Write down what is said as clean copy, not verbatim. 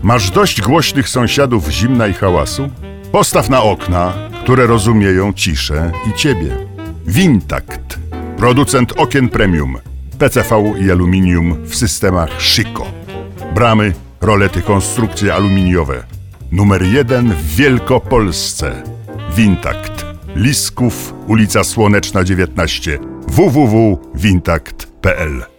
Masz dość głośnych sąsiadów zimna i hałasu? Postaw na okna, które rozumieją ciszę i ciebie. Wintakt. Producent okien premium. PCV i aluminium w systemach Szyko. Bramy, rolety, konstrukcje aluminiowe. Numer 1 w Wielkopolsce. Wintakt. Lisków, ulica Słoneczna 19. www.wintakt.pl